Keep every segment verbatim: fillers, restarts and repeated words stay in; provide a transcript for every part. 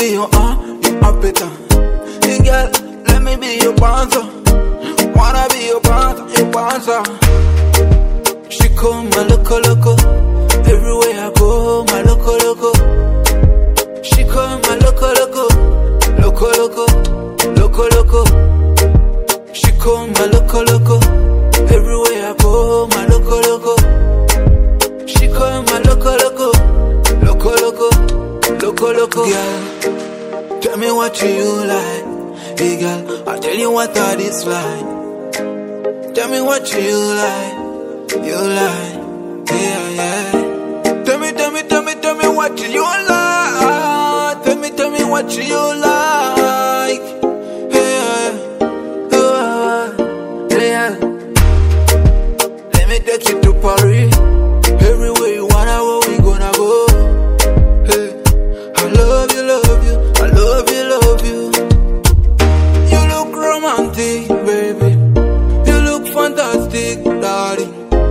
be your uh, your appetite. Hey girl, let me be your panther. Wanna be your panther, your panther. She call my loco loco. Everywhere I go, my loco loco. She call my loco loco. Loco loco, loco loco. She call my loco loco. Everywhere I go, my loco loco. She call my loco loco. Loco loco, loco loco. Girl, tell me what you like. Hey girl, I'll tell you what I dislike. Tell me what you like. You like, yeah, yeah. Tell me, tell me, tell me, tell me what you like. Tell me, tell me what you like. Yeah, oh, yeah. Let me take you to Paris. Everywhere you wanna go, we gonna go. Hey, I love you, love you, I love you, love you. You look romantic, baby. You look fantastic, darling.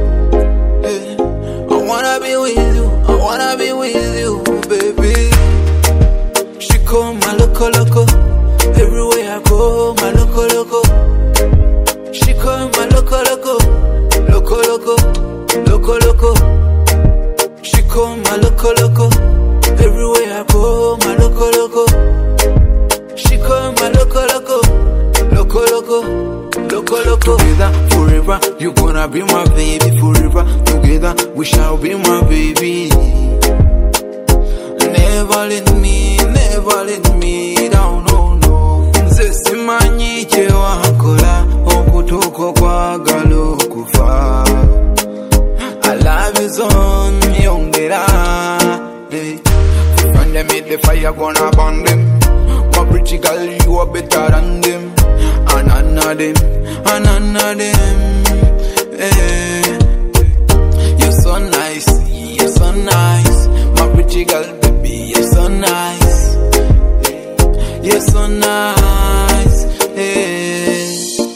I wanna be with you, I wanna be with you, baby. She call my loco loco. Everywhere I go, my loco loco. She call my loco loco. Loco loco, loco loco. She call my loco loco. Everywhere I go, my loco loco. She call my loco loco. Loco loco, loco loco. Together forever, you gonna be my baby forever. Together we shall be my baby. Never let me, never let me down, no no. Nze simanyi kye wakola okutuuka okwagala okufa. I love you so nyongera. Hey. When they meet the fire gonna burn them. My pretty girl, you are better than them. And none of them, and none of them. Hey. You're so nice, you're so nice. My pretty girl, baby, you're so nice. You're so nice. Hey.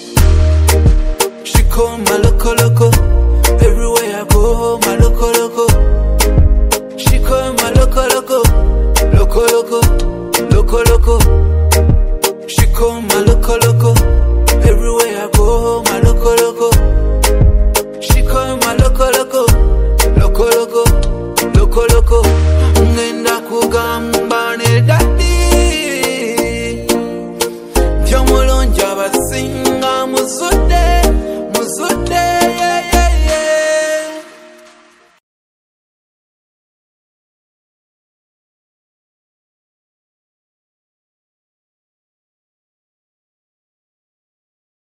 She call my loco loco. Everywhere I go, my loco loco. She call my loco loco. Loco loco, loco loco. She call my loco loco. Everywhere I go, my loco loco. She call my loco loco. Loco loco, loco loco. Ngenda kugamba ne daddy. Tyomulonja basinga musoto.